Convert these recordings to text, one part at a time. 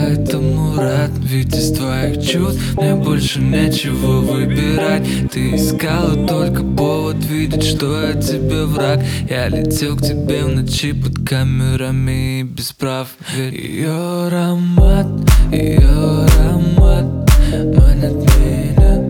этому рад, ведь из твоих чувств мне больше нечего выбирать. Ты искала только повод видеть, что я тебе враг. Я летел к тебе в ночи под камерами и без прав. Ведь ее аромат манит меня.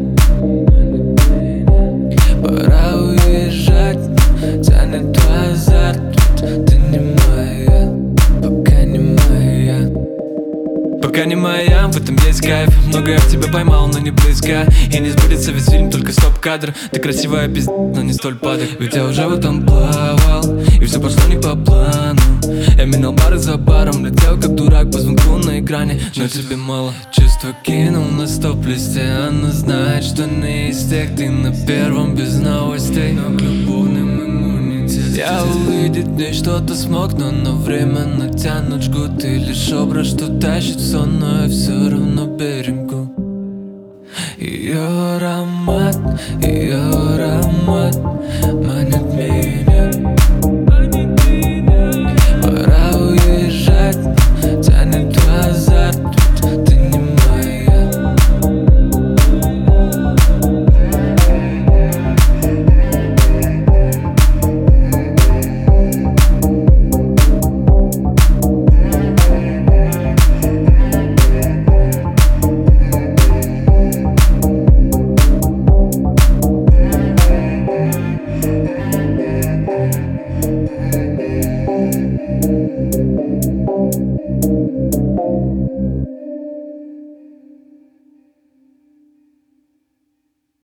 Пора уезжать, тянет твой азарт. Ты не моя, пока не моя. Пока не моя, в этом есть кайф. Много я в тебя поймал, но не близко. И не сбудется весь фильм, только стоп-кадр. Ты красивая пиздец, но не столь падок. Ведь я уже в этом плавал, и все пошло не по плану. Я менял бары за баром, летел как дурак по звонку на экране. Но тебе мало, чувства кинул на стоп-листе. Она знает, что не из тех, ты на первом без новостей, но к любовным иммунитет. Я увидеть в ней что-то смог, но на время натянут жгут. И лишь образ, что тащит сон, но я все равно берегу. Ее аромат манит меня.